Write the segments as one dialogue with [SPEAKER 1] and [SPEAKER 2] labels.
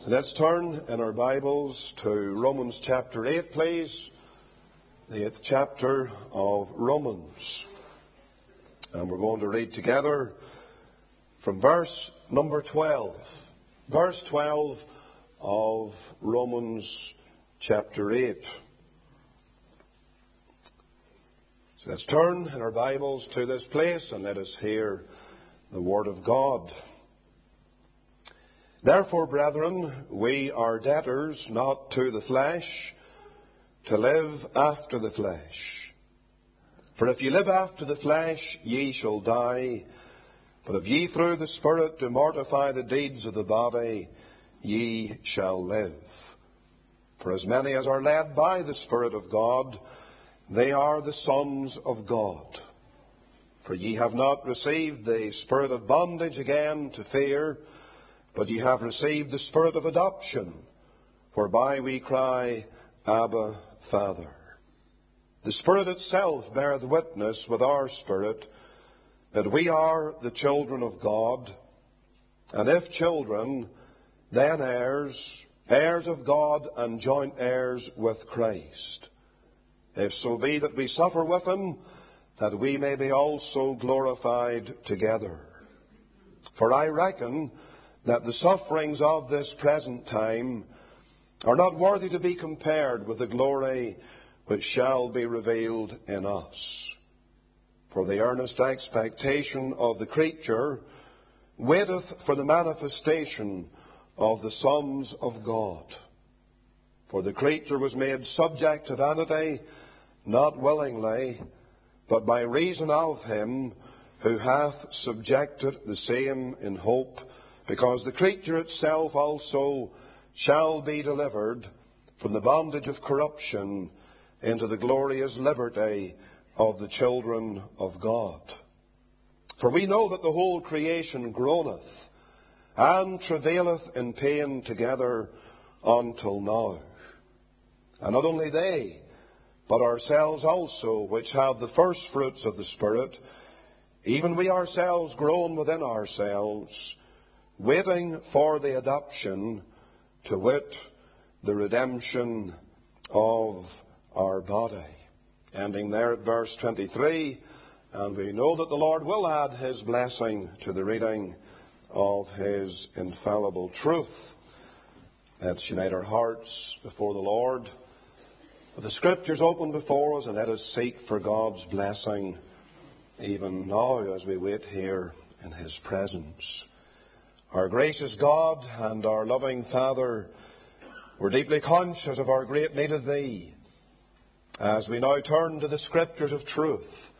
[SPEAKER 1] Let's turn in our Bibles to Romans chapter 8, please. The 8th chapter of Romans. And we're going to read together from verse number 12. Verse 12 of Romans chapter 8. So let's turn in our Bibles to this place and let us hear the Word of God. Therefore, brethren, we are debtors not to the flesh, to live after the flesh. For if ye live after the flesh, ye shall die. But if ye through the Spirit do mortify the deeds of the body, ye shall live. For as many as are led by the Spirit of God, they are the sons of God. For ye have not received the spirit of bondage again to fear, but ye have received the Spirit of adoption, whereby we cry, Abba, Father. The Spirit itself beareth witness with our spirit that we are the children of God, and if children, then heirs, heirs of God and joint heirs with Christ. If so be that we suffer with Him, that we may be also glorified together. For I reckon that the sufferings of this present time are not worthy to be compared with the glory which shall be revealed in us. For the earnest expectation of the creature waiteth for the manifestation of the sons of God. For the creature was made subject to vanity, not willingly, but by reason of Him who hath subjected the same in hope, because the creature itself also shall be delivered from the bondage of corruption into the glorious liberty of the children of God. For we know that the whole creation groaneth and travaileth in pain together until now. And not only they, but ourselves also, which have the first fruits of the Spirit, even we ourselves groan within ourselves, waiting for the adoption, to wit, the redemption of our body. Ending there at verse 23, and we know that the Lord will add His blessing to the reading of His infallible truth. Let's unite our hearts before the Lord, with the Scriptures open before us, and let us seek for God's blessing even now as we wait here in His presence. Our gracious God and our loving Father, we're deeply conscious of our great need of Thee as we now turn to the Scriptures of truth,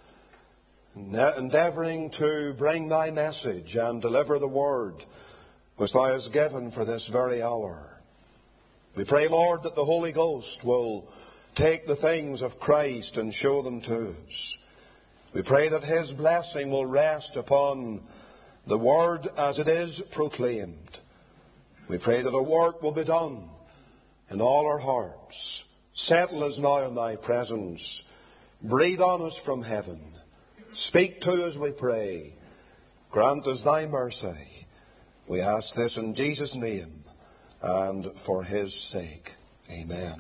[SPEAKER 1] endeavouring to bring Thy message and deliver the word which Thou hast given for this very hour. We pray, Lord, that the Holy Ghost will take the things of Christ and show them to us. We pray that His blessing will rest upon the Word as it is proclaimed. We pray that a work will be done in all our hearts. Settle us now in Thy presence. Breathe on us from heaven. Speak to us, we pray. Grant us Thy mercy. We ask this in Jesus' name and for His sake. Amen.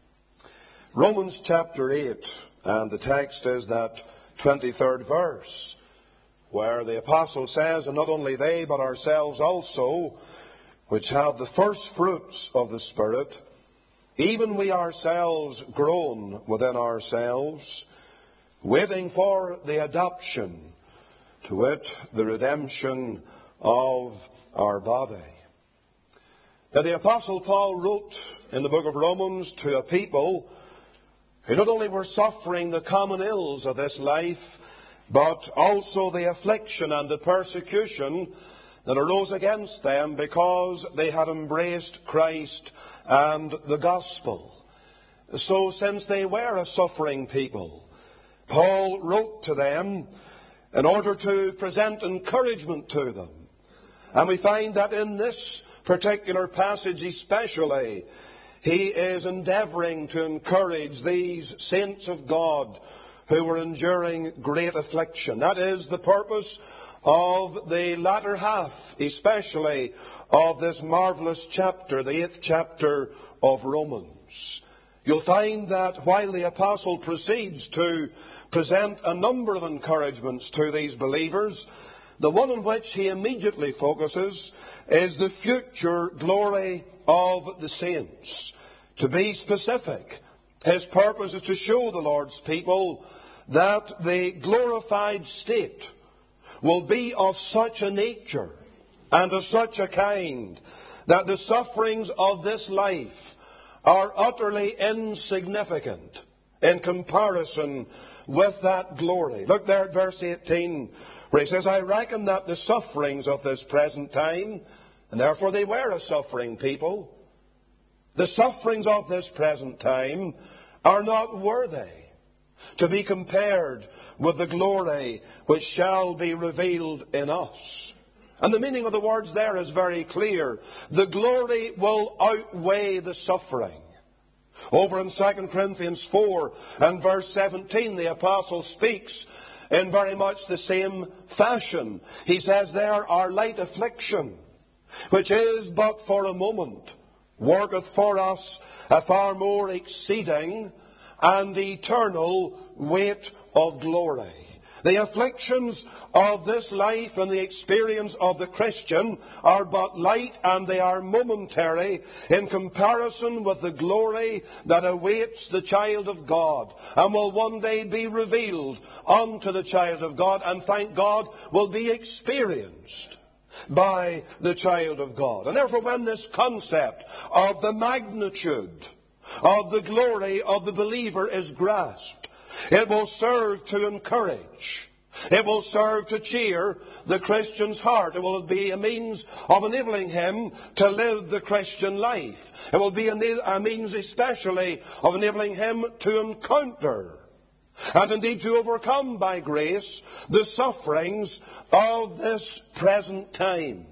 [SPEAKER 1] Romans chapter 8, and the text is that 23rd verse, where the Apostle says, and not only they, but ourselves also, which have the first fruits of the Spirit, even we ourselves groan within ourselves, waiting for the adoption, to wit, the redemption of our body. Now, the Apostle Paul wrote in the book of Romans to a people who not only were suffering the common ills of this life, but also the affliction and the persecution that arose against them because they had embraced Christ and the gospel. So since they were a suffering people, Paul wrote to them in order to present encouragement to them. And we find that in this particular passage especially, he is endeavouring to encourage these saints of God who were enduring great affliction. That is the purpose of the latter half, especially of this marvelous chapter, the 8th chapter of Romans. You'll find that while the apostle proceeds to present a number of encouragements to these believers, the one on which he immediately focuses is the future glory of the saints. To be specific, his purpose is to show the Lord's people that the glorified state will be of such a nature and of such a kind that the sufferings of this life are utterly insignificant in comparison with that glory. Look there at verse 18, where he says, I reckon that the sufferings of this present time, and therefore they were a suffering people, the sufferings of this present time are not worthy to be compared with the glory which shall be revealed in us. And the meaning of the words there is very clear. The glory will outweigh the suffering. Over in 2 Corinthians 4 and verse 17, the apostle speaks in very much the same fashion. He says there, our light affliction, which is but for a moment, worketh for us a far more exceeding and eternal weight of glory. The afflictions of this life and the experience of the Christian are but light, and they are momentary in comparison with the glory that awaits the child of God and will one day be revealed unto the child of God, and thank God will be experienced by the child of God. And therefore, when this concept of the magnitude of the glory of the believer is grasped, it will serve to encourage. It will serve to cheer the Christian's heart. It will be a means of enabling him to live the Christian life. It will be a means especially of enabling him to encounter and indeed to overcome by grace the sufferings of this present time.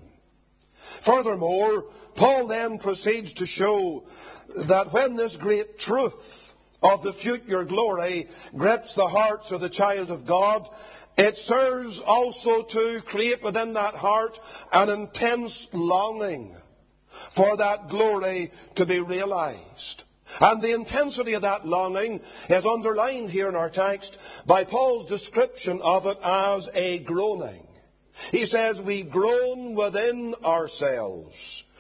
[SPEAKER 1] Furthermore, Paul then proceeds to show that when this great truth of the future glory grips the hearts of the child of God, it serves also to create within that heart an intense longing for that glory to be realized. And the intensity of that longing is underlined here in our text by Paul's description of it as a groaning. He says, we groan within ourselves,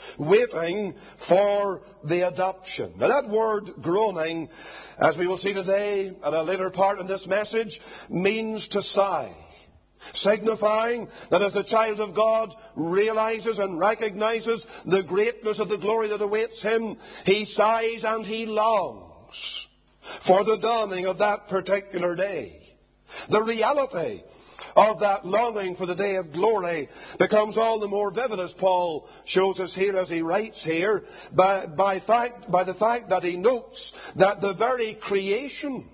[SPEAKER 1] waiting for the adoption. Now that word groaning, as we will see today at a later part in this message, means to sigh, signifying that as the child of God realizes and recognizes the greatness of the glory that awaits him, he sighs and he longs for the dawning of that particular day. The reality of that longing for the day of glory becomes all the more vivid, as Paul shows us here as he writes here, by the fact that he notes that the very creation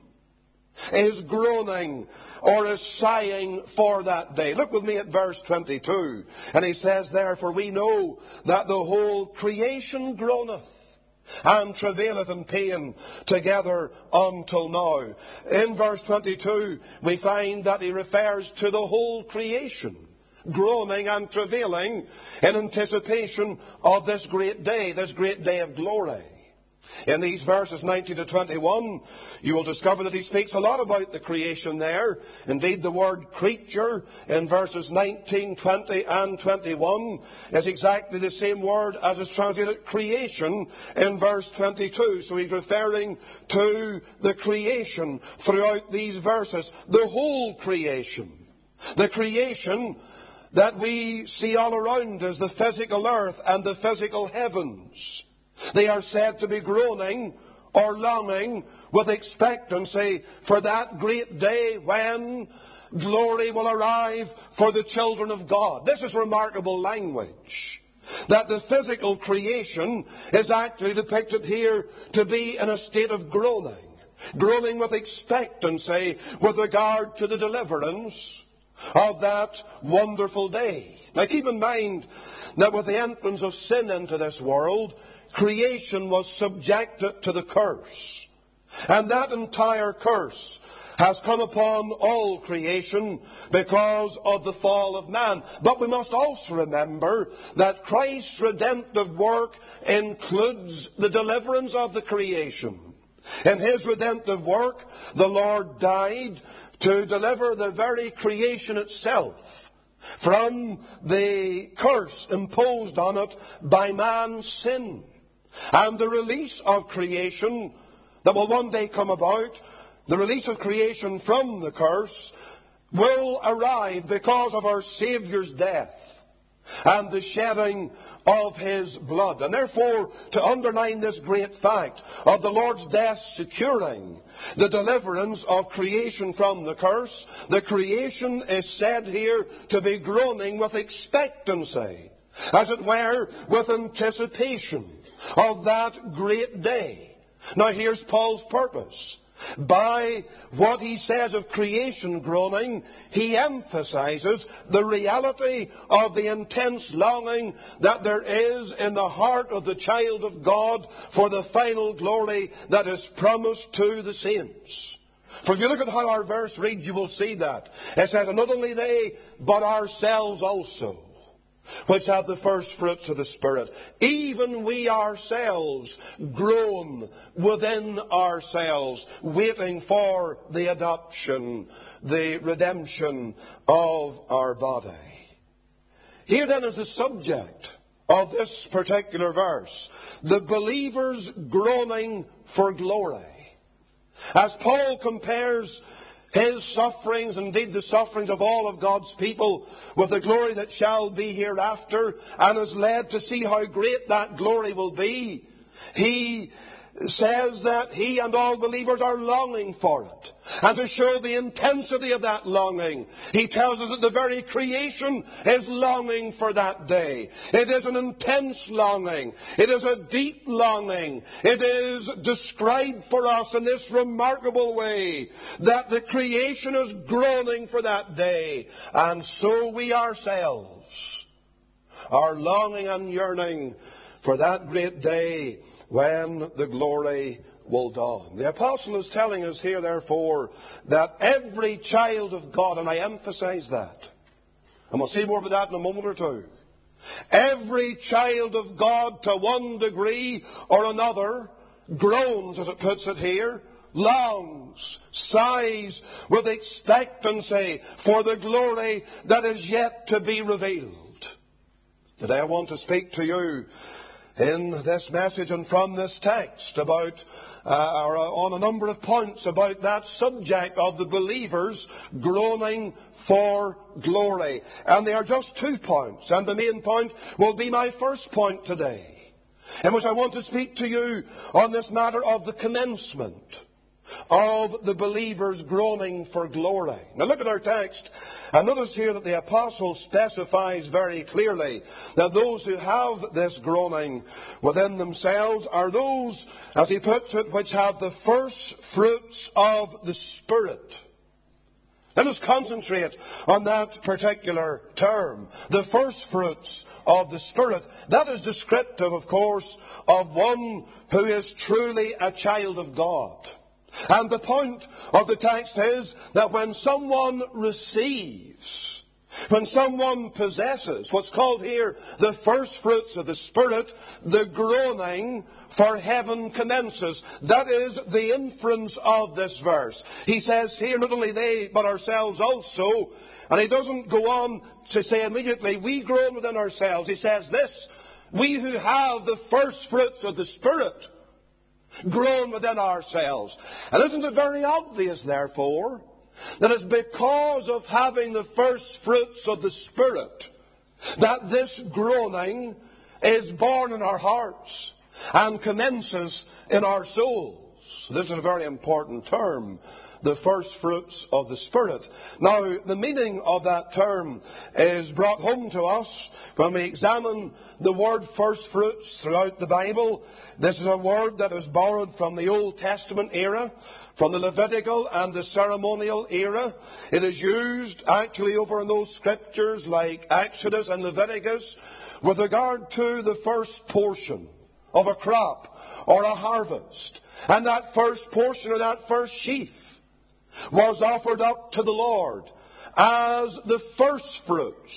[SPEAKER 1] is groaning or is sighing for that day. Look with me at verse 22. And he says, therefore we know that the whole creation groaneth and travaileth in pain together until now. In verse 22, we find that he refers to the whole creation groaning and travailing in anticipation of this great day of glory. In these verses 19 to 21, you will discover that he speaks a lot about the creation there. Indeed, the word creature in verses 19, 20 and 21 is exactly the same word as is translated creation in verse 22. So he's referring to the creation throughout these verses. The whole creation. The creation that we see all around us, the physical earth and the physical heavens. They are said to be groaning or longing with expectancy for that great day when glory will arrive for the children of God. This is remarkable language. That the physical creation is actually depicted here to be in a state of groaning. Groaning with expectancy with regard to the deliverance of that wonderful day. Now keep in mind that with the entrance of sin into this world, creation was subjected to the curse. And that entire curse has come upon all creation because of the fall of man. But we must also remember that Christ's redemptive work includes the deliverance of the creation. In His redemptive work, the Lord died to deliver the very creation itself from the curse imposed on it by man's sin. And the release of creation that will one day come about, the release of creation from the curse, will arrive because of our Saviour's death and the shedding of His blood. And therefore, to underline this great fact of the Lord's death securing the deliverance of creation from the curse, the creation is said here to be groaning with expectancy, as it were, with anticipation of that great day. Now here's Paul's purpose. By what he says of creation groaning, he emphasizes the reality of the intense longing that there is in the heart of the child of God for the final glory that is promised to the saints. For if you look at how our verse reads, you will see that. It says, "And not only they, but ourselves also, which have the first fruits of the Spirit, even we ourselves groan within ourselves, waiting for the adoption, the redemption of our body." Here then is the subject of this particular verse, the believer's groaning for glory. As Paul compares his sufferings, indeed the sufferings of all of God's people, with the glory that shall be hereafter, and is led to see how great that glory will be, he says that he and all believers are longing for it. And to show the intensity of that longing, he tells us that the very creation is longing for that day. It is an intense longing. It is a deep longing. It is described for us in this remarkable way, that the creation is groaning for that day. And so we ourselves are longing and yearning for that great day when the glory will dawn. The apostle is telling us here, therefore, that every child of God, and I emphasize that, and we'll see more about that in a moment or two, every child of God, to one degree or another, groans, as it puts it here, longs, sighs with expectancy for the glory that is yet to be revealed. Today I want to speak to you in this message and from this text about, or on a number of points about that subject of the believers groaning for glory. And they are just 2 points. And the main point will be my first point today, in which I want to speak to you on this matter of the commencement of the believers groaning for glory. Now look at our text, and notice here that the apostle specifies very clearly that those who have this groaning within themselves are those, as he puts it, which have the first fruits of the Spirit. Let us concentrate on that particular term, the first fruits of the Spirit. That is descriptive, of course, of one who is truly a child of God. And the point of the text is that when someone receives, when someone possesses what's called here the first fruits of the Spirit, the groaning for heaven commences. That is the inference of this verse. He says here, not only they, but ourselves also. And he doesn't go on to say immediately, we groan within ourselves. He says this, we who have the first fruits of the Spirit groan within ourselves. And isn't it very obvious, therefore, that it's because of having the first fruits of the Spirit that this groaning is born in our hearts and commences in our souls. This is a very important term, the first fruits of the Spirit. Now, the meaning of that term is brought home to us when we examine the word first fruits throughout the Bible. This is a word that is borrowed from the Old Testament era, from the Levitical and the ceremonial era. It is used actually over in those scriptures like Exodus and Leviticus with regard to the first portion of a crop or a harvest. And that first portion or that first sheaf was offered up to the Lord as the first fruits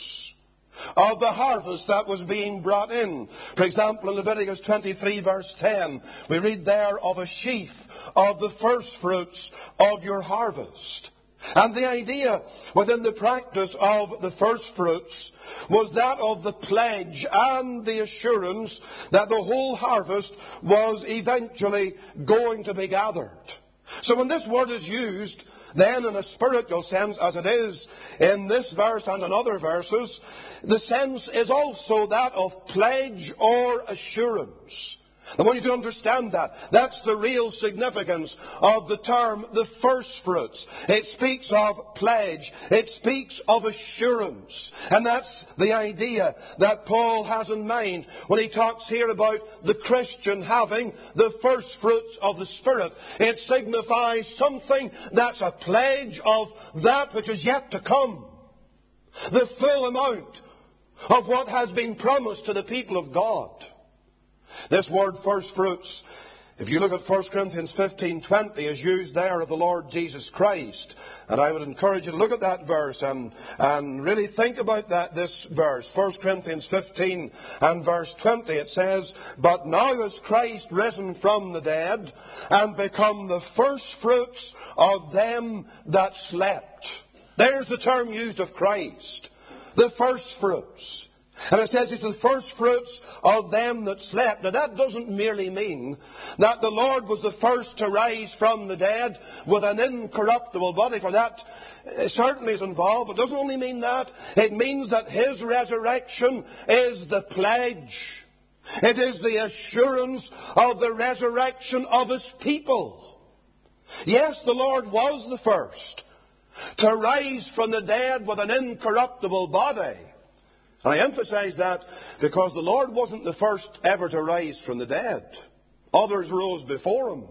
[SPEAKER 1] of the harvest that was being brought in. For example, in Leviticus 23 verse 10, we read there of a sheaf of the first fruits of your harvest. And the idea within the practice of the first fruits was that of the pledge and the assurance that the whole harvest was eventually going to be gathered. So when this word is used, then in a spiritual sense, as it is in this verse and in other verses, the sense is also that of pledge or assurance. I want you to understand that. That's the real significance of the term, the first fruits. It speaks of pledge. It speaks of assurance. And that's the idea that Paul has in mind when he talks here about the Christian having the first fruits of the Spirit. It signifies something that's a pledge of that which is yet to come. The full amount of what has been promised to the people of God. This word first fruits, if you look at 1 Corinthians 15:20, is used there of the Lord Jesus Christ. And I would encourage you to look at that verse and really think about this verse. 1 Corinthians 15 and verse 20, it says, "But now is Christ risen from the dead and become the first fruits of them that slept." There's the term used of Christ. The first fruits. And it says it's the first fruits of them that slept. Now that doesn't merely mean that the Lord was the first to rise from the dead with an incorruptible body, for that certainly is involved. It doesn't only mean that. It means that His resurrection is the pledge. It is the assurance of the resurrection of His people. Yes, the Lord was the first to rise from the dead with an incorruptible body. And I emphasize that because the Lord wasn't the first ever to rise from the dead. Others rose before Him.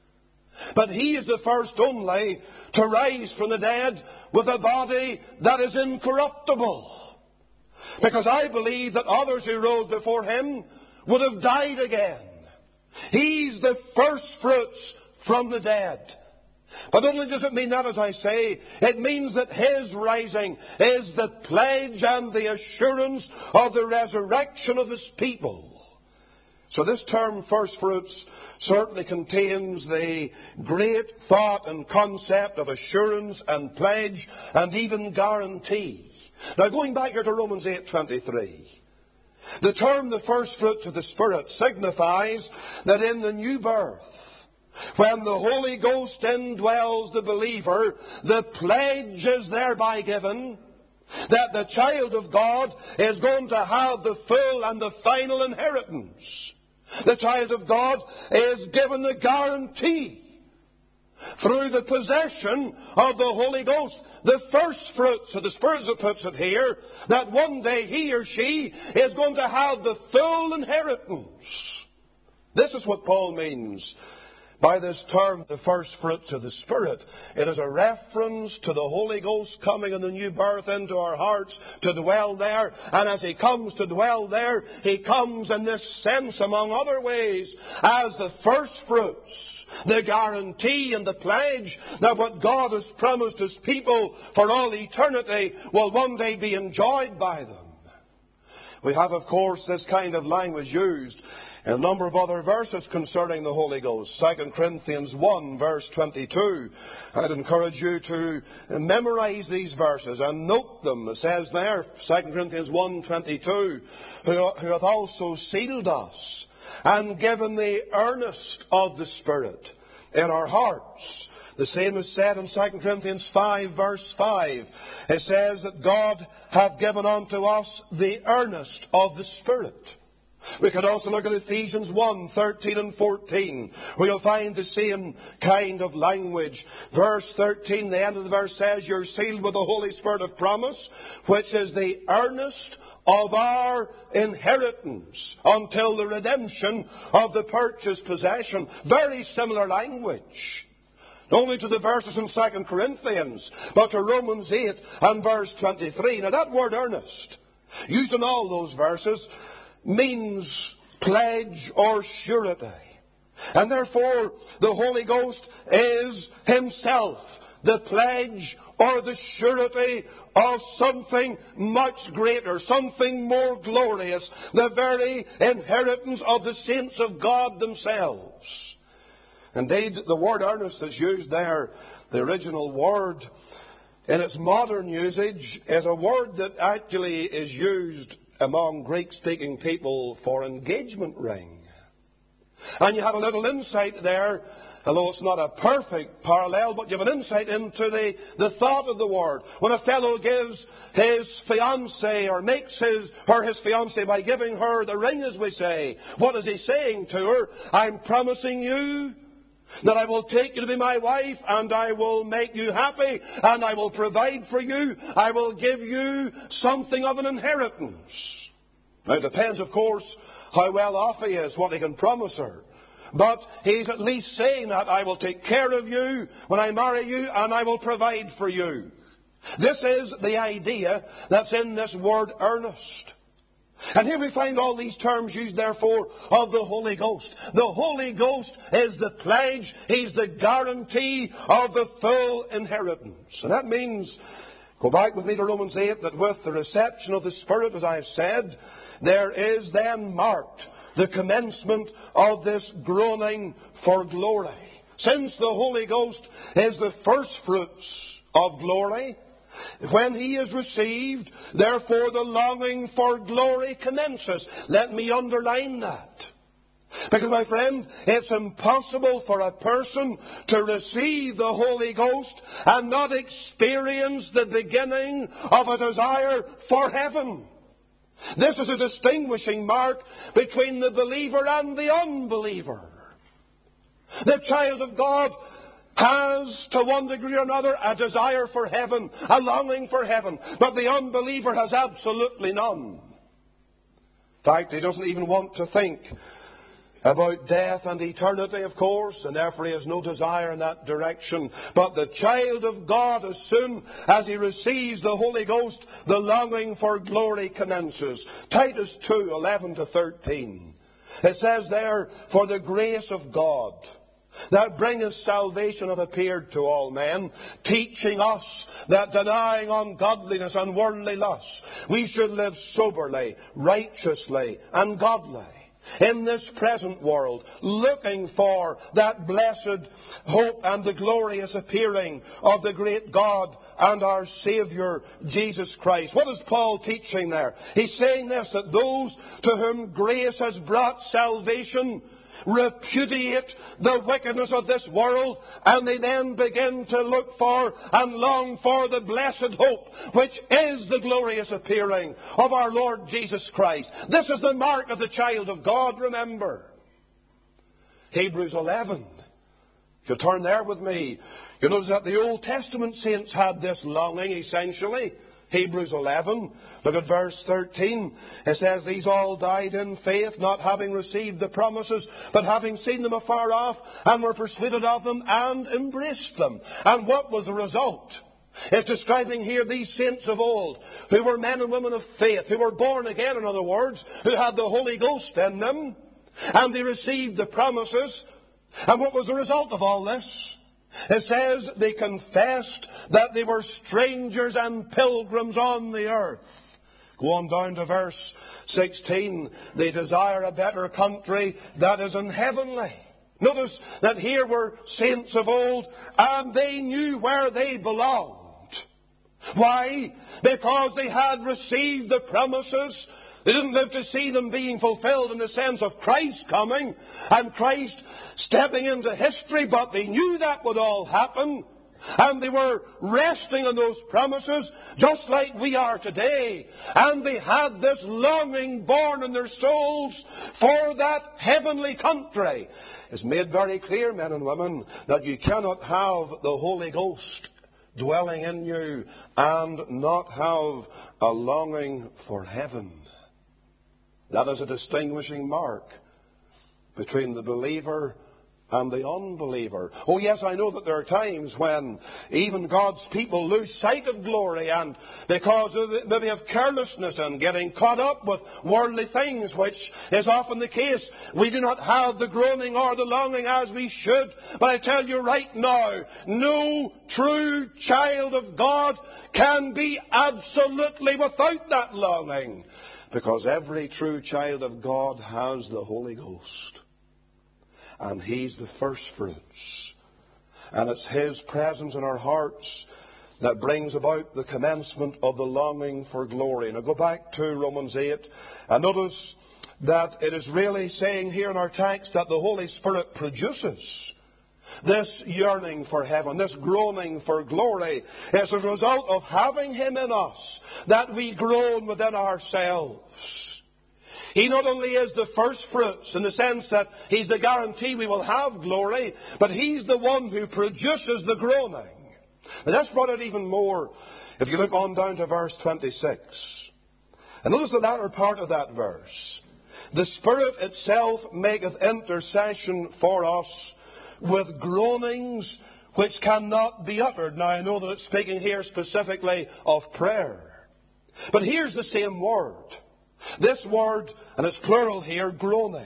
[SPEAKER 1] But He is the first only to rise from the dead with a body that is incorruptible. Because I believe that others who rose before Him would have died again. He's the first fruits from the dead. But not only does it mean that, as I say, it means that His rising is the pledge and the assurance of the resurrection of His people. So this term, first fruits, certainly contains the great thought and concept of assurance and pledge and even guarantee. Now going back here to Romans 8:23. The term, the first fruits of the Spirit, signifies that in the new birth, when the Holy Ghost indwells the believer, the pledge is thereby given that the child of God is going to have the full and the final inheritance. The child of God is given the guarantee through the possession of the Holy Ghost, the first fruits of the Spirit, as it puts it here, that one day he or she is going to have the full inheritance. This is what Paul means by this term, the first fruits of the Spirit. It is a reference to the Holy Ghost coming in the new birth into our hearts to dwell there. And as He comes to dwell there, He comes in this sense, among other ways, as the first fruits, the guarantee and the pledge that what God has promised His people for all eternity will one day be enjoyed by them. We have, of course, this kind of language used in a number of other verses concerning the Holy Ghost. 2 Corinthians 1, verse 22. I'd encourage you to memorize these verses and note them. It says there, 2 Corinthians 1:22, who hath also sealed us and given the earnest of the Spirit in our hearts. The same is said in 2 Corinthians 5, verse 5. It says that God hath given unto us the earnest of the Spirit. We could also look at Ephesians 1:13 and 14, where you'll find the same kind of language. Verse 13, the end of the verse says, "You're sealed with the Holy Spirit of promise, which is the earnest of our inheritance until the redemption of the purchased possession." Very similar language. Not only to the verses in 2 Corinthians, but to Romans 8 and verse 23. Now that word earnest, used in all those verses, means pledge or surety. And therefore, the Holy Ghost is Himself the pledge or the surety of something much greater, something more glorious, the very inheritance of the saints of God themselves. Indeed, the word earnest that's used there, the original word, in its modern usage, is a word that actually is used among Greek-speaking people for engagement ring. And you have a little insight there, although it's not a perfect parallel, but you have an insight into the thought of the word. When a fellow gives his fiancée, or makes his fiancée by giving her the ring, as we say, what is he saying to her? I'm promising you that I will take you to be my wife, and I will make you happy, and I will provide for you. I will give you something of an inheritance. Now, it depends, of course, how well off he is, what he can promise her. But he's at least saying that I will take care of you when I marry you, and I will provide for you. This is the idea that's in this word earnest. And here we find all these terms used, therefore, of the Holy Ghost. The Holy Ghost is the pledge, He's the guarantee of the full inheritance. And that means, go back with me to Romans 8, that with the reception of the Spirit, as I have said, there is then marked the commencement of this groaning for glory. Since the Holy Ghost is the first fruits of glory, when He is received, therefore the longing for glory commences. Let me underline that. Because, my friend, it's impossible for a person to receive the Holy Ghost and not experience the beginning of a desire for heaven. This is a distinguishing mark between the believer and the unbeliever. The child of God has, to one degree or another, a desire for heaven, a longing for heaven. But the unbeliever has absolutely none. In fact, he doesn't even want to think about death and eternity, of course, and therefore he has no desire in that direction. But the child of God, as soon as he receives the Holy Ghost, the longing for glory commences. Titus 2:11-13. It says there, "For the grace of God that bringeth salvation hath appeared to all men, teaching us that denying ungodliness and worldly lusts, we should live soberly, righteously, and godly in this present world, looking for that blessed hope and the glorious appearing of the great God and our Saviour, Jesus Christ." What is Paul teaching there? He's saying this, that those to whom grace has brought salvation repudiate the wickedness of this world, and they then begin to look for and long for the blessed hope, which is the glorious appearing of our Lord Jesus Christ. This is the mark of the child of God, remember. Hebrews 11. If you turn there with me, you notice that the Old Testament saints had this longing, essentially. Hebrews 11, look at verse 13. It says, "These all died in faith, not having received the promises, but having seen them afar off, and were persuaded of them, and embraced them." And what was the result? It's describing here these saints of old, who were men and women of faith, who were born again, in other words, who had the Holy Ghost in them, and they received the promises. And what was the result of all this? It says they confessed that they were strangers and pilgrims on the earth. Go on down to verse 16. They desire a better country that is in heavenly. Notice that here were saints of old, and they knew where they belonged. Why? Because they had received the promises. They didn't live to see them being fulfilled in the sense of Christ coming and Christ stepping into history, but they knew that would all happen. And they were resting on those promises, just like we are today. And they had this longing born in their souls for that heavenly country. It's made very clear, men and women, that you cannot have the Holy Ghost dwelling in you and not have a longing for heaven. That is a distinguishing mark between the believer and the unbeliever. Oh yes, I know that there are times when even God's people lose sight of glory, and because of maybe of carelessness and getting caught up with worldly things, which is often the case, we do not have the groaning or the longing as we should. But I tell you right now, no true child of God can be absolutely without that longing, because every true child of God has the Holy Ghost. And He's the first fruits. And it's His presence in our hearts that brings about the commencement of the longing for glory. Now go back to Romans 8 and notice that it is really saying here in our text that the Holy Spirit produces this yearning for heaven, this groaning for glory. It's a result of having Him in us that we groan within ourselves. He not only is the first fruits in the sense that He's the guarantee we will have glory, but He's the one who produces the groaning. And that's brought it even more if you look on down to verse 26. And notice the latter part of that verse. The Spirit itself maketh intercession for us with groanings which cannot be uttered. Now I know that it's speaking here specifically of prayer. But here's the same word. This word, and it's plural here, groanings.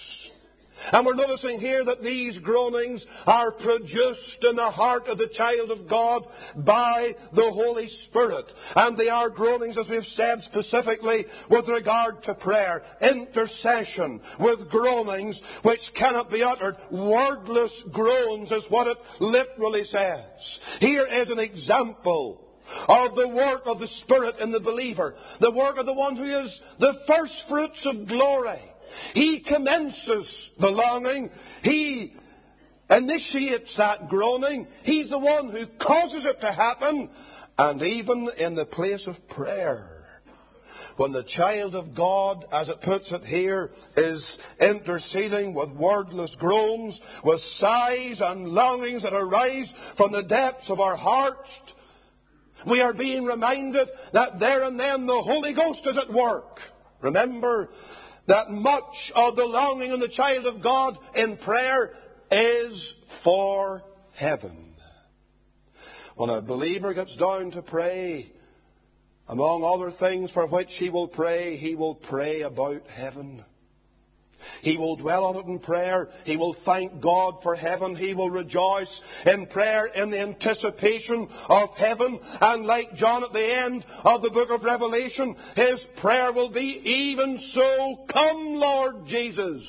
[SPEAKER 1] And we're noticing here that these groanings are produced in the heart of the child of God by the Holy Spirit. And they are groanings, as we've said, specifically with regard to prayer. Intercession with groanings which cannot be uttered. Wordless groans is what it literally says. Here is an example of the work of the Spirit in the believer. The work of the one who is the first fruits of glory. He commences the longing. He initiates that groaning. He's the one who causes it to happen. And even in the place of prayer, when the child of God, as it puts it here, is interceding with wordless groans, with sighs and longings that arise from the depths of our hearts, we are being reminded that there and then the Holy Ghost is at work. Remember that much of the longing in the child of God in prayer is for heaven. When a believer gets down to pray, among other things for which he will pray about heaven. He will dwell on it in prayer. He will thank God for heaven. He will rejoice in prayer in the anticipation of heaven. And like John at the end of the book of Revelation, his prayer will be, even so, come Lord Jesus.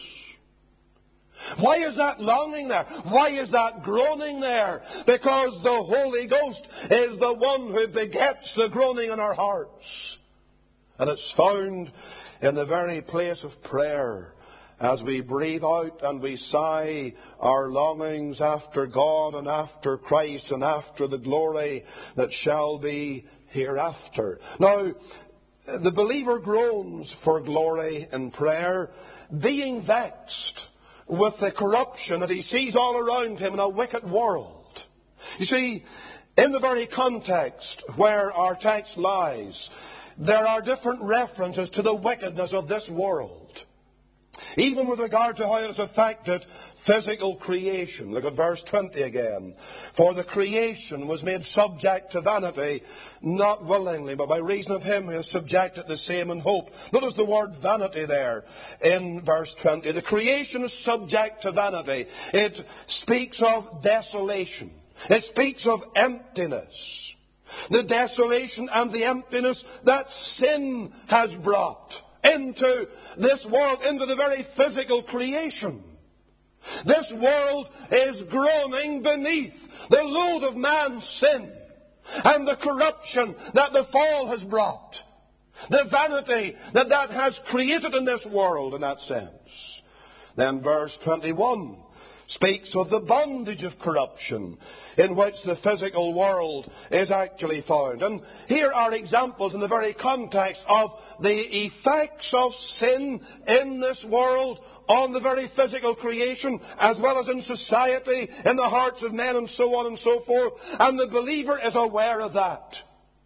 [SPEAKER 1] Why is that longing there? Why is that groaning there? Because the Holy Ghost is the one who begets the groaning in our hearts. And it's found in the very place of prayer. As we breathe out and we sigh our longings after God and after Christ and after the glory that shall be hereafter. Now, the believer groans for glory in prayer, being vexed with the corruption that he sees all around him in a wicked world. You see, in the very context where our text lies, there are different references to the wickedness of this world. Even with regard to how it has affected physical creation. Look at verse 20 again. For the creation was made subject to vanity, not willingly, but by reason of him who has subjected the same in hope. Notice the word vanity there in verse 20. The creation is subject to vanity. It speaks of desolation. It speaks of emptiness. The desolation and the emptiness that sin has brought into this world, into the very physical creation. This world is groaning beneath the load of man's sin and the corruption that the fall has brought. The vanity that has created in this world in that sense. Then verse 21 speaks of the bondage of corruption in which the physical world is actually found. And here are examples in the very context of the effects of sin in this world on the very physical creation, as well as in society, in the hearts of men, and so on and so forth. And the believer is aware of that.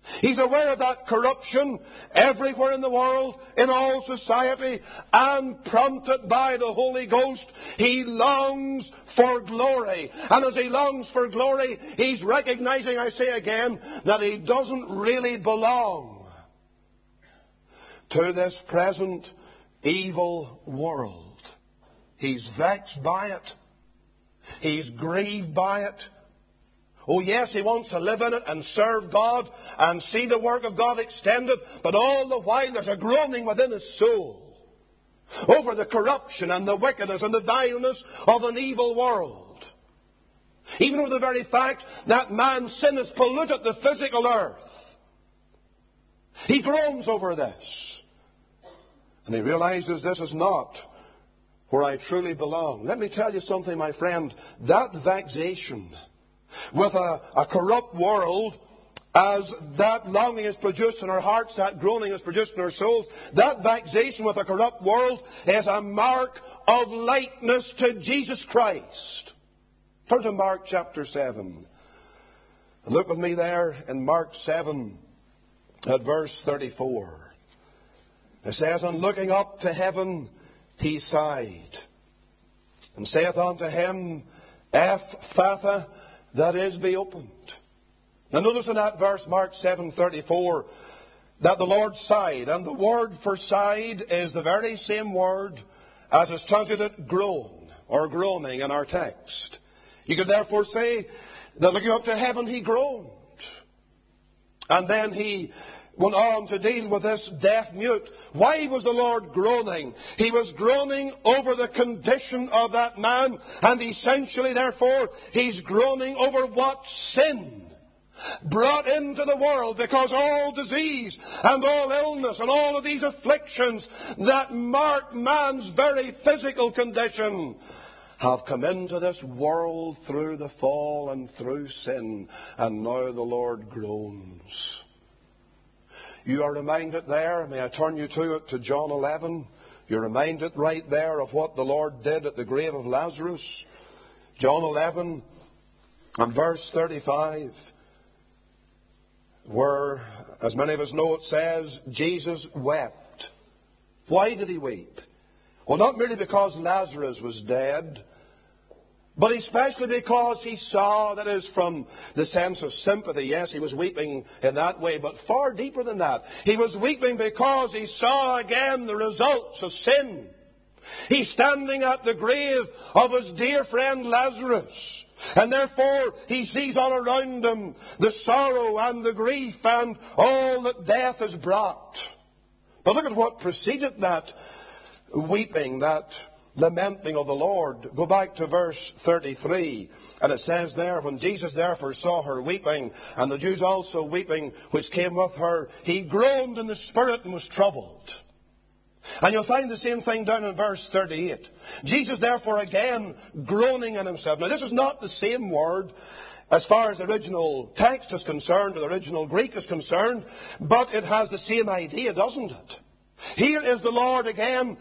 [SPEAKER 1] He's aware of that corruption everywhere in the world, in all society, and prompted by the Holy Ghost, he longs for glory. And as he longs for glory, he's recognizing, I say again, that he doesn't really belong to this present evil world. He's vexed by it. He's grieved by it. Oh yes, he wants to live in it and serve God and see the work of God extended, but all the while there's a groaning within his soul over the corruption and the wickedness and the vileness of an evil world. Even over the very fact that man's sin has polluted the physical earth. He groans over this. And he realizes this is not where I truly belong. Let me tell you something, my friend. That vexation with a corrupt world, as that longing is produced in our hearts, that groaning is produced in our souls, that vexation with a corrupt world is a mark of likeness to Jesus Christ. Turn to Mark chapter 7. And look with me there in Mark 7 at verse 34. It says, "And looking up to heaven, he sighed, and saith unto him, Ephphatha, that is, be opened." Now notice in that verse, Mark 7:34, that the Lord sighed. And the word for sighed is the very same word as is translated groan or groaning in our text. You could therefore say that looking up to heaven, he groaned. And then he went on to deal with this deaf mute. Why was the Lord groaning? He was groaning over the condition of that man, and essentially, therefore, he's groaning over what sin brought into the world, because all disease and all illness and all of these afflictions that mark man's very physical condition have come into this world through the fall and through sin, and now the Lord groans. You are reminded there, may I turn you to it, to John 11. You're reminded right there of what the Lord did at the grave of Lazarus. John 11 and verse 35, where, as many of us know, it says, Jesus wept. Why did he weep? Well, not merely because Lazarus was dead, but especially because he saw, that is, from the sense of sympathy. Yes, he was weeping in that way, but far deeper than that. He was weeping because he saw again the results of sin. He's standing at the grave of his dear friend Lazarus, and therefore he sees all around him the sorrow and the grief and all that death has brought. But look at what preceded that weeping, that lamenting of the Lord. Go back to verse 33, and it says there, "When Jesus therefore saw her weeping, and the Jews also weeping which came with her, he groaned in the spirit and was troubled." And you'll find the same thing down in verse 38. Jesus therefore again groaning in himself. Now this is not the same word as far as the original text is concerned, or the original Greek is concerned, but it has the same idea, doesn't it? Here is the Lord again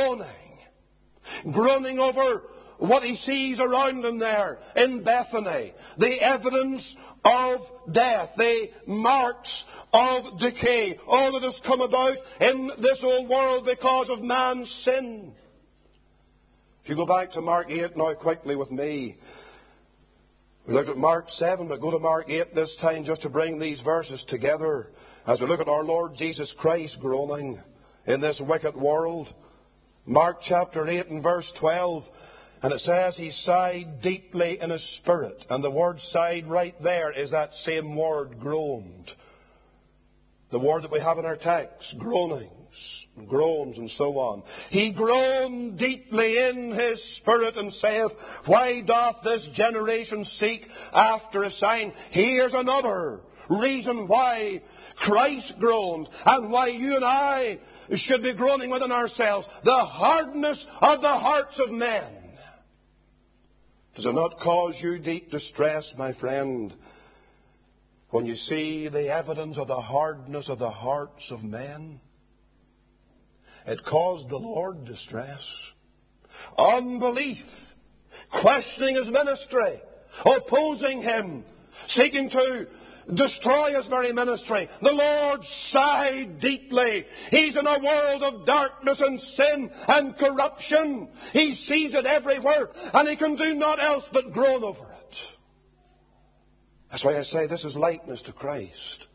[SPEAKER 1] groaning over what he sees around him there in Bethany. The evidence of death, the marks of decay, all that has come about in this old world because of man's sin. If you go back to Mark 8 now quickly with me. We looked at Mark 7, but go to Mark 8 this time just to bring these verses together as we look at our Lord Jesus Christ groaning in this wicked world. Mark chapter 8 and verse 12, and it says he sighed deeply in his spirit. And the word sighed right there is that same word, groaned. The word that we have in our text, groanings, groans and so on. He groaned deeply in his spirit and saith, "Why doth this generation seek after a sign?" Here's another reason why Christ groaned, and why you and I should be groaning within ourselves. The hardness of the hearts of men. Does it not cause you deep distress, my friend, when you see the evidence of the hardness of the hearts of men? It caused the Lord distress. Unbelief, questioning his ministry, opposing him, seeking to destroy his very ministry. The Lord sighed deeply. He's in a world of darkness and sin and corruption. He sees it everywhere, and he can do naught else but groan over it. That's why I say this is likeness to Christ.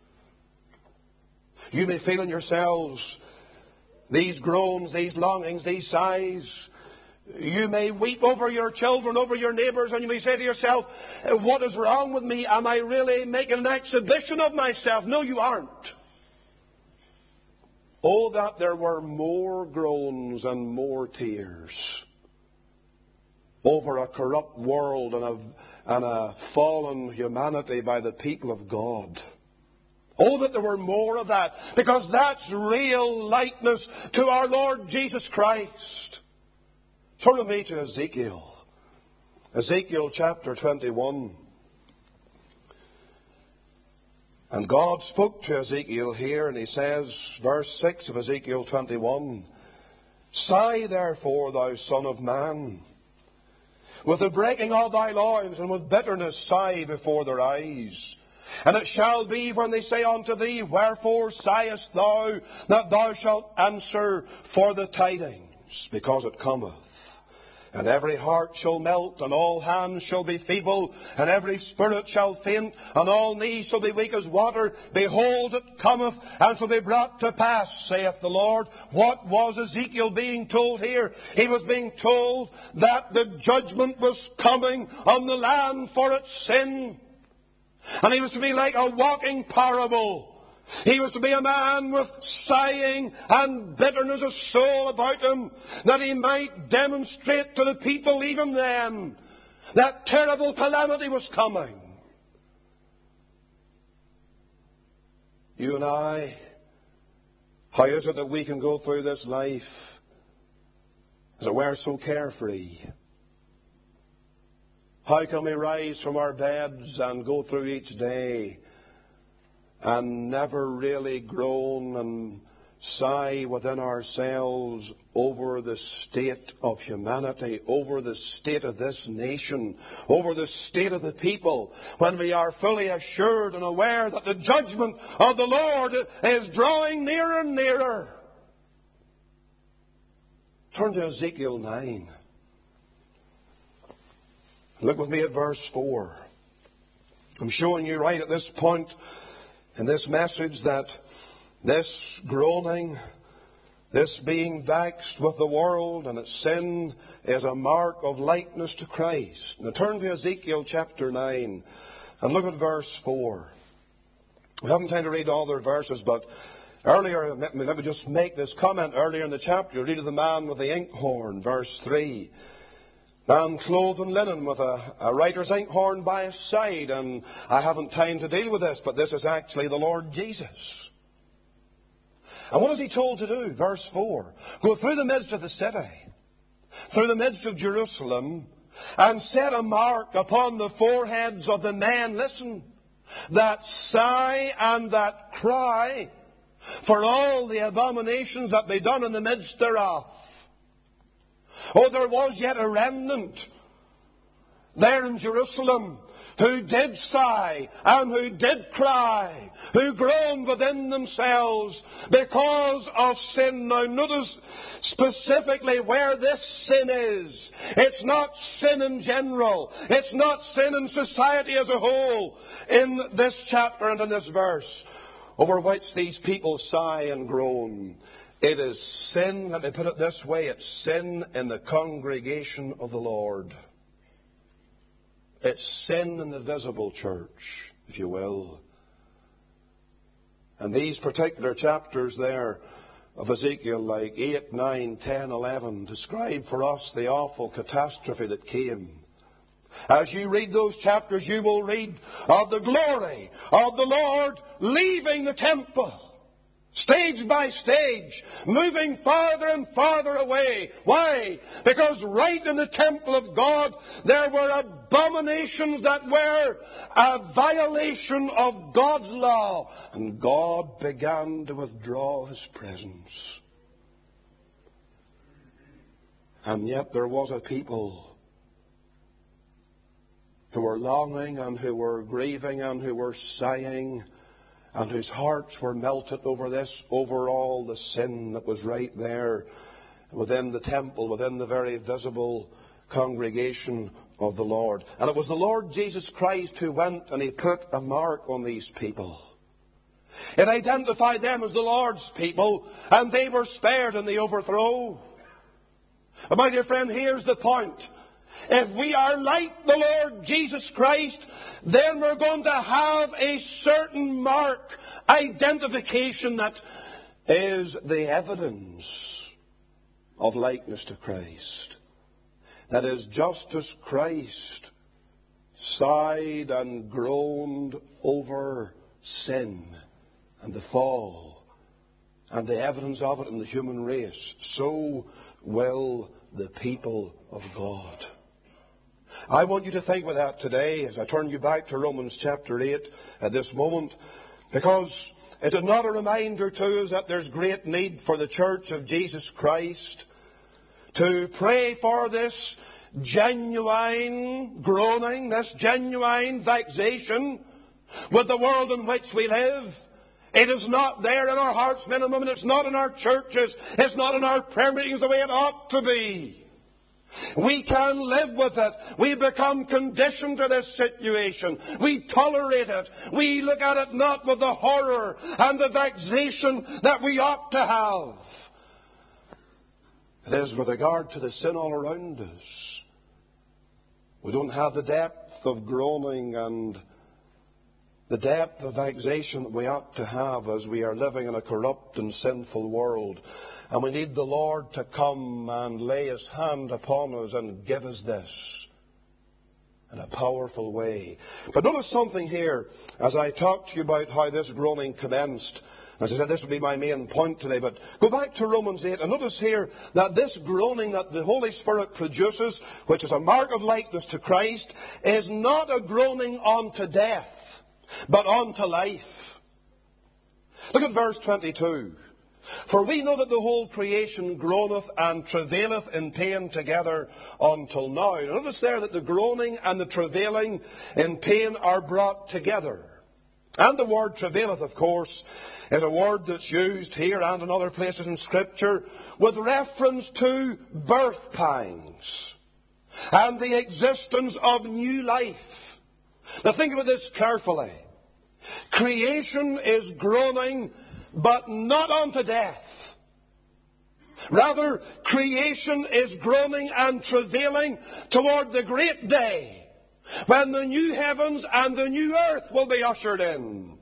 [SPEAKER 1] You may feel in yourselves these groans, these longings, these sighs. You may weep over your children, over your neighbours, and you may say to yourself, what is wrong with me? Am I really making an exhibition of myself? No, you aren't. Oh, that there were more groans and more tears over a corrupt world and a fallen humanity by the people of God. Oh, that there were more of that, because that's real likeness to our Lord Jesus Christ. Turn with me to Ezekiel. Ezekiel chapter 21. And God spoke to Ezekiel here, and he says, verse 6 of Ezekiel 21, Sigh therefore, thou son of man, with the breaking of thy loins, and with bitterness sigh before their eyes. And it shall be when they say unto thee, Wherefore sighest thou, that thou shalt answer for the tidings, because it cometh. And every heart shall melt, and all hands shall be feeble, and every spirit shall faint, and all knees shall be weak as water. Behold, it cometh, and shall be brought to pass, saith the Lord. What was Ezekiel being told here? He was being told that the judgment was coming on the land for its sin. And he was to be like a walking parable. He was to be a man with sighing and bitterness of soul about him, that he might demonstrate to the people even then that terrible calamity was coming. You and I, how is it that we can go through this life as it were so carefree? How can we rise from our beds and go through each day and never really groan and sigh within ourselves over the state of humanity, over the state of this nation, over the state of the people, when we are fully assured and aware that the judgment of the Lord is drawing nearer and nearer? Turn to Ezekiel 9. Look with me at verse 4. I'm showing you right at this point in this message that this groaning, this being vexed with the world and its sin, is a mark of likeness to Christ. Now turn to Ezekiel chapter 9 and look at verse 4. We haven't time to read all their verses, but earlier, let me just make this comment earlier in the chapter. Read of the man with the inkhorn, verse 3. Man clothed in linen with a writer's inkhorn by his side. And I haven't time to deal with this, but this is actually the Lord Jesus. And what is he told to do? Verse 4. Go through the midst of the city, through the midst of Jerusalem, and set a mark upon the foreheads of the men, listen, that sigh and that cry for all the abominations that be done in the midst thereof. Oh, there was yet a remnant there in Jerusalem who did sigh and who did cry, who groaned within themselves because of sin. Now notice specifically where this sin is. It's not sin in general. It's not sin in society as a whole in this chapter and in this verse over which these people sigh and groan. It is sin, let me put it this way, it's sin in the congregation of the Lord. It's sin in the visible church, if you will. And these particular chapters there of Ezekiel, like 8, 9, 10, 11, describe for us the awful catastrophe that came. As you read those chapters, you will read of the glory of the Lord leaving the temple. Stage by stage, moving farther and farther away. Why? Because right in the temple of God, there were abominations that were a violation of God's law. And God began to withdraw His presence. And yet there was a people who were longing and who were grieving and who were sighing and whose hearts were melted over this, over all the sin that was right there within the temple, within the very visible congregation of the Lord. And it was the Lord Jesus Christ who went and He put a mark on these people. It identified them as the Lord's people, and they were spared in the overthrow. But my dear friend, here's the point. If we are like the Lord Jesus Christ, then we're going to have a certain mark, identification that is the evidence of likeness to Christ. That is, just as Christ sighed and groaned over sin and the fall and the evidence of it in the human race, so will the people of God. I want you to think with that today as I turn you back to Romans chapter 8 at this moment, because it is not a reminder to us that there's great need for the Church of Jesus Christ to pray for this genuine groaning, this genuine vexation with the world in which we live. It is not there in our hearts, men and women. It's not in our churches. It's not in our prayer meetings the way it ought to be. We can live with it. We become conditioned to this situation. We tolerate it. We look at it not with the horror and the vexation that we ought to have. It is with regard to the sin all around us. We don't have the depth of groaning and the depth of vexation that we ought to have as we are living in a corrupt and sinful world. And we need the Lord to come and lay His hand upon us and give us this in a powerful way. But notice something here as I talk to you about how this groaning commenced. As I said, this will be my main point today, but go back to Romans 8 and notice here that this groaning that the Holy Spirit produces, which is a mark of likeness to Christ, is not a groaning unto death, but unto life. Look at verse 22. For we know that the whole creation groaneth and travaileth in pain together until now. Notice there that the groaning and the travailing in pain are brought together. And the word travaileth, of course, is a word that's used here and in other places in Scripture with reference to birth pangs and the existence of new life. Now think about this carefully. Creation is groaning, but not unto death. Rather, creation is groaning and travailing toward the great day when the new heavens and the new earth will be ushered in.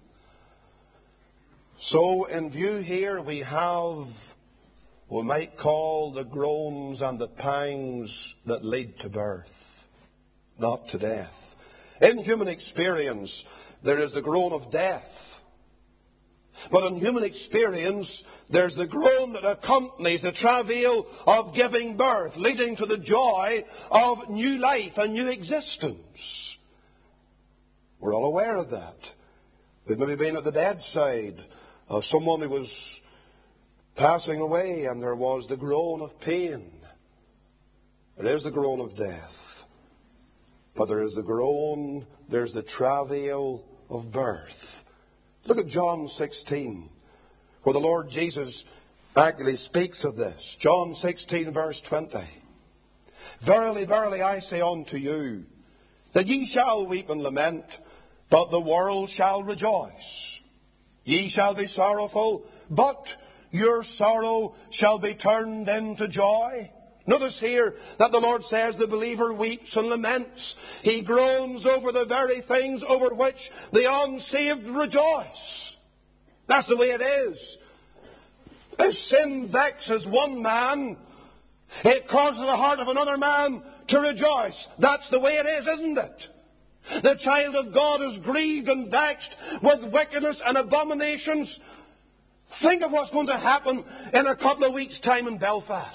[SPEAKER 1] So, in view here, we have what we might call the groans and the pangs that lead to birth, not to death. In human experience, there is the groan of death. But in human experience, there's the groan that accompanies the travail of giving birth, leading to the joy of new life and new existence. We're all aware of that. We've maybe been at the bedside of someone who was passing away, and there was the groan of pain. There is the groan of death. But there is the groan, there's the travail of birth. Look at John 16, where the Lord Jesus actually speaks of this. John 16, verse 20. Verily, verily, I say unto you, that ye shall weep and lament, but the world shall rejoice. Ye shall be sorrowful, but your sorrow shall be turned into joy. Notice here that the Lord says the believer weeps and laments. He groans over the very things over which the unsaved rejoice. That's the way it is. As sin vexes one man, it causes the heart of another man to rejoice. That's the way it is, isn't it? The child of God is grieved and vexed with wickedness and abominations. Think of what's going to happen in a couple of weeks' time in Belfast.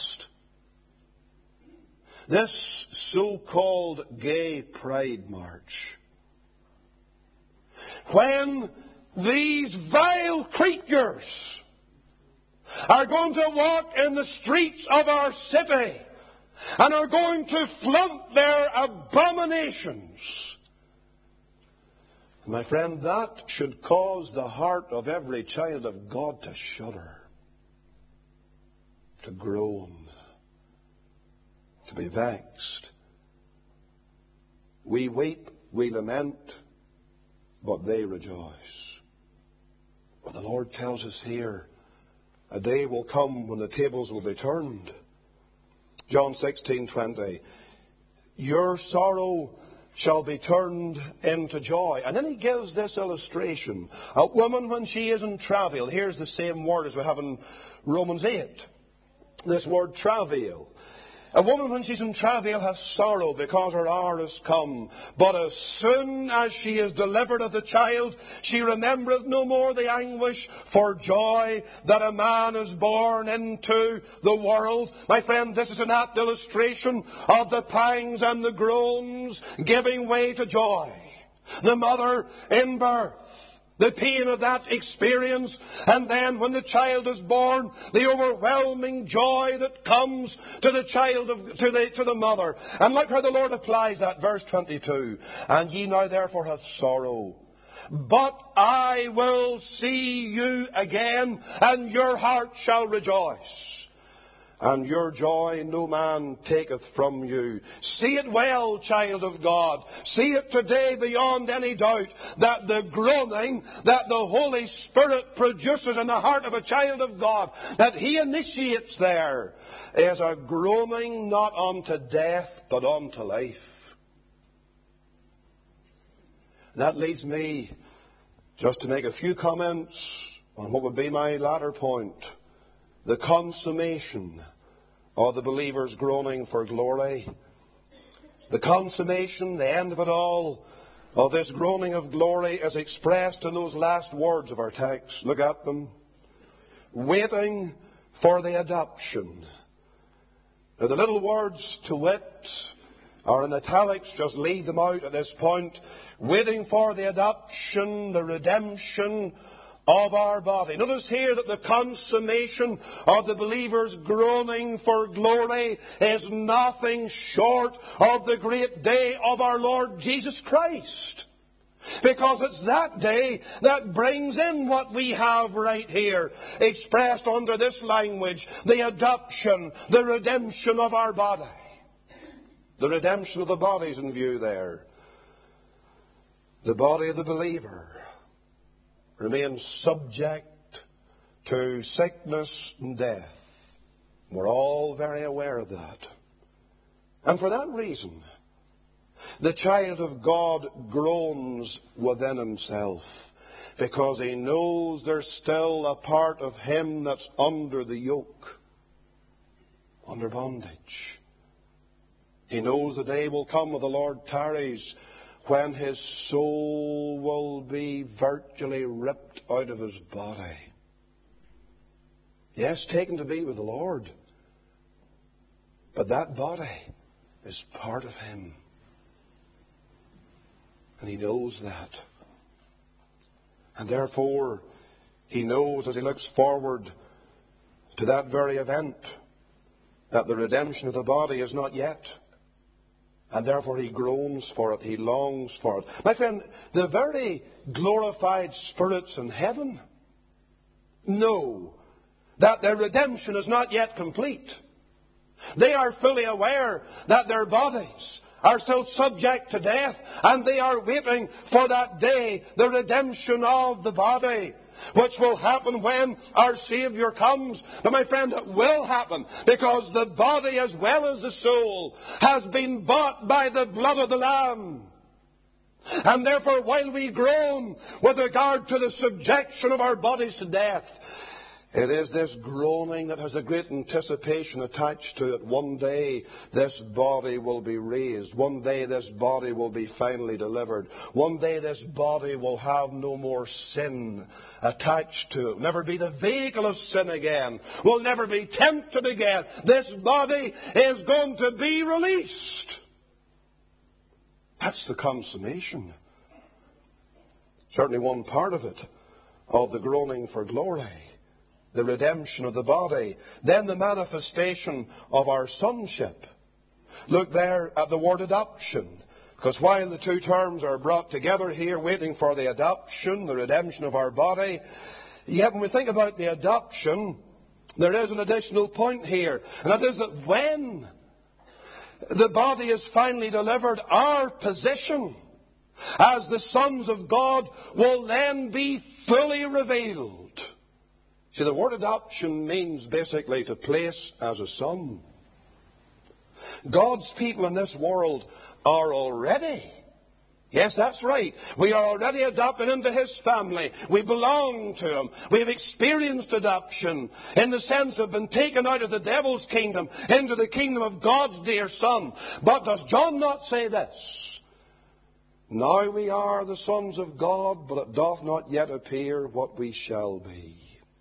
[SPEAKER 1] This so-called gay pride march. When these vile creatures are going to walk in the streets of our city and are going to flaunt their abominations My friend, that should cause the heart of every child of God to shudder, to groan, to be vexed. We weep, we lament, but they rejoice. But the Lord tells us here, a day will come when the tables will be turned. John 16:20. Your sorrow shall be turned into joy. And then he gives this illustration. A woman when she is in travail. Here's the same word as we have in Romans 8. This word travail. A woman when she's in travail has sorrow because her hour has come. But as soon as she is delivered of the child, she remembereth no more the anguish for joy that a man is born into the world. My friend, this is an apt illustration of the pangs and the groans giving way to joy. The mother in birth, the pain of that experience, and then when the child is born, the overwhelming joy that comes to the child, to the mother. And look how the Lord applies that, verse 22. And ye now therefore have sorrow, but I will see you again, and your heart shall rejoice. And your joy no man taketh from you. See it well, child of God. See it today beyond any doubt that the groaning that the Holy Spirit produces in the heart of a child of God, that He initiates there, is a groaning not unto death, but unto life. And that leads me just to make a few comments on what would be my latter point. The consummation of the believer's groaning for glory. The consummation, the end of it all, of this groaning of glory is expressed in those last words of our text. Look at them. Waiting for the adoption. Now the little words to wit are in italics, just leave them out at this point. Waiting for the adoption, the redemption of our body. Notice here that the consummation of the believer's groaning for glory is nothing short of the great day of our Lord Jesus Christ. Because it's that day that brings in what we have right here, expressed under this language, the adoption, the redemption of our body. The redemption of the body is in view there. The body of the believer remains subject to sickness and death. We're all very aware of that. And for that reason, the child of God groans within himself, because he knows there's still a part of him that's under the yoke, under bondage. He knows the day will come when the Lord tarries, when his soul will be virtually ripped out of his body. Yes, taken to be with the Lord. But that body is part of him. And he knows that. And therefore, he knows as he looks forward to that very event that the redemption of the body is not yet. And therefore he groans for it, he longs for it. My friend, the very glorified spirits in heaven know that their redemption is not yet complete. They are fully aware that their bodies are still subject to death, and they are waiting for that day, the redemption of the body, which will happen when our Savior comes. But my friend, it will happen, because the body as well as the soul has been bought by the blood of the Lamb. And therefore, while we groan with regard to the subjection of our bodies to death, it is this groaning that has a great anticipation attached to it. One day this body will be raised. One day this body will be finally delivered. One day this body will have no more sin attached to it. Will never be the vehicle of sin again. Will never be tempted again. This body is going to be released. That's the consummation. Certainly one part of it, of the groaning for glory. The redemption of the body. Then the manifestation of our sonship. Look there at the word adoption. Because while the two terms are brought together here, waiting for the adoption, the redemption of our body, yet when we think about the adoption, there is an additional point here. And that is that when the body is finally delivered, our position as the sons of God will then be fully revealed. See, the word adoption means basically to place as a son. God's people in this world are already, yes, that's right, we are already adopted into His family. We belong to Him. We have experienced adoption in the sense of being taken out of the devil's kingdom into the kingdom of God's dear Son. But does John not say this? Now we are the sons of God, but it doth not yet appear what we shall be.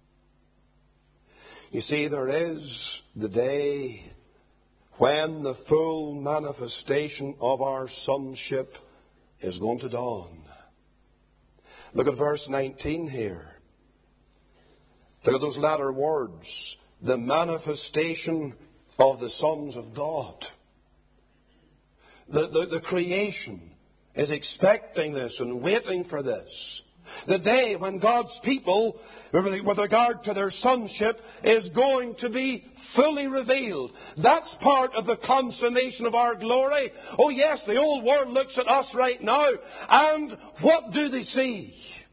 [SPEAKER 1] You see, there is the day when the full manifestation of our sonship is going to dawn. Look at verse 19 here. Look at those latter words. The manifestation of the sons of God. The creation is expecting this and waiting for this. The day when God's people, with regard to their sonship, is going to be fully revealed. That's part of the consummation of our glory. Oh yes, the old world looks at us right now, and what do they see?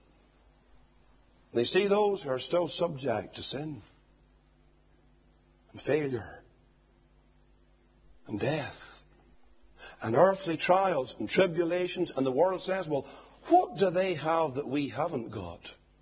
[SPEAKER 1] They see those who are still subject to sin and failure and death and earthly trials and tribulations, and the world says, well, what do they have that we haven't got?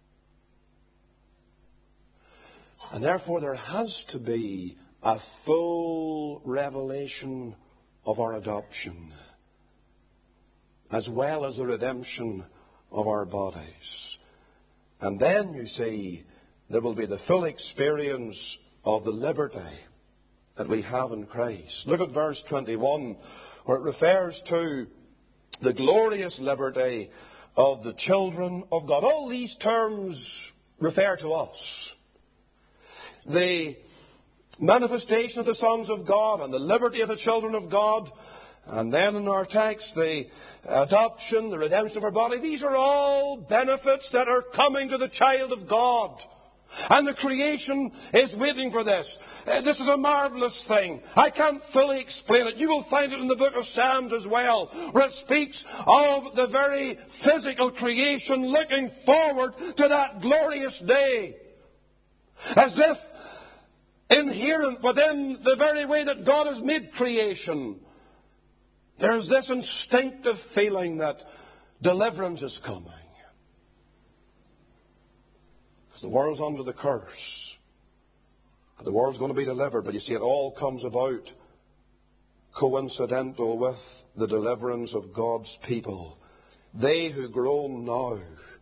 [SPEAKER 1] And therefore there has to be a full revelation of our adoption, as well as the redemption of our bodies. And then, you see, there will be the full experience of the liberty that we have in Christ. Look at verse 21, where it refers to the glorious liberty of the children of God. All these terms refer to us. The manifestation of the sons of God and the liberty of the children of God. And then in our text, the adoption, the redemption of our body. These are all benefits that are coming to the child of God. And the creation is waiting for this. This is a marvelous thing. I can't fully explain it. You will find it in the book of Psalms as well, where it speaks of the very physical creation looking forward to that glorious day. As if inherent within the very way that God has made creation, there's this instinctive feeling that deliverance is coming. Because the world's under the curse. The world's going to be delivered. But you see, it all comes about coincidental with the deliverance of God's people. They who groan now.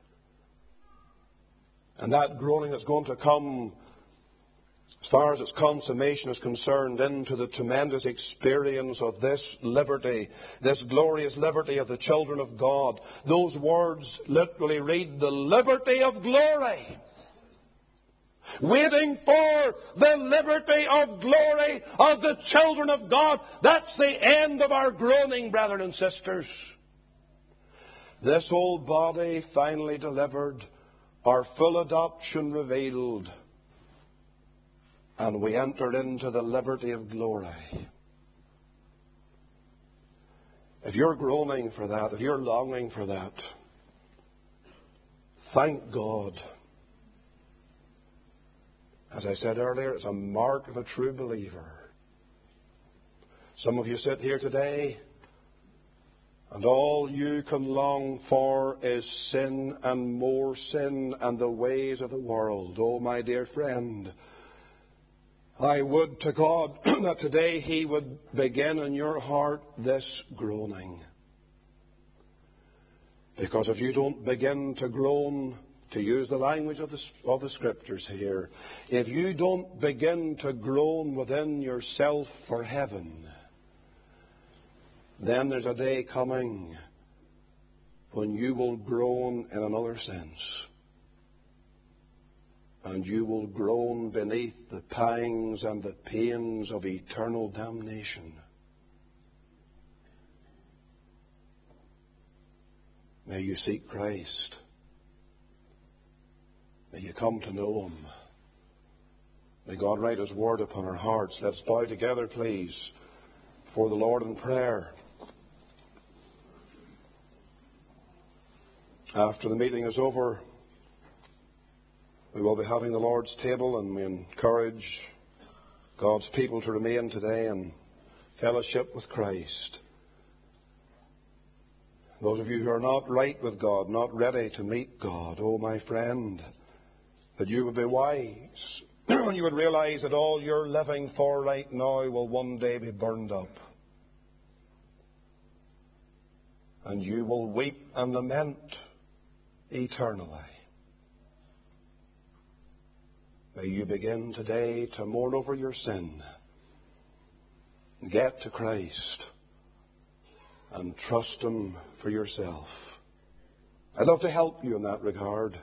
[SPEAKER 1] And that groaning that's going to come, as far as its consummation is concerned, into the tremendous experience of this liberty, this glorious liberty of the children of God. Those words literally read, the liberty of glory. Waiting for the liberty of glory of the children of God. That's the end of our groaning, brethren and sisters. This old body finally delivered, our full adoption revealed, and we enter into the liberty of glory. If you're groaning for that, if you're longing for that, thank God. As I said earlier, it's a mark of a true believer. Some of you sit here today, and all you can long for is sin and more sin and the ways of the world. Oh, my dear friend, I would to God that today He would begin in your heart this groaning. Because if you don't begin to groan, to use the language of the Scriptures here, if you don't begin to groan within yourself for heaven, then there's a day coming when you will groan in another sense. And you will groan beneath the pangs and the pains of eternal damnation. May you seek Christ. May you come to know Him. May God write His word upon our hearts. Let's bow together, please, before the Lord in prayer. After the meeting is over, we will be having the Lord's table, and we encourage God's people to remain today in fellowship with Christ. Those of you who are not right with God, not ready to meet God, oh my friend, that you would be wise. You would realize that all you're living for right now will one day be burned up. And you will weep and lament eternally. May you begin today to mourn over your sin. Get to Christ and trust Him for yourself. I'd love to help you in that regard.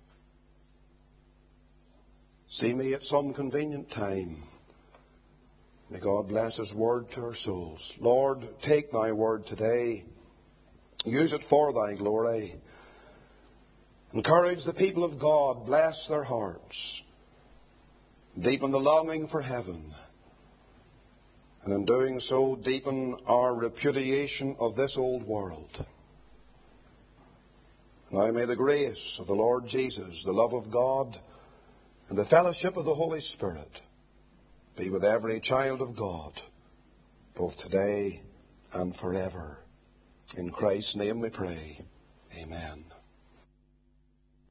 [SPEAKER 1] See me at some convenient time. May God bless His word to our souls. Lord, take Thy word today. Use it for Thy glory. Encourage the people of God. Bless their hearts. Deepen the longing for heaven. And in doing so, deepen our repudiation of this old world. Now may the grace of the Lord Jesus, the love of God, and the fellowship of the Holy Spirit be with every child of God, both today and forever. In Christ's name we pray. Amen.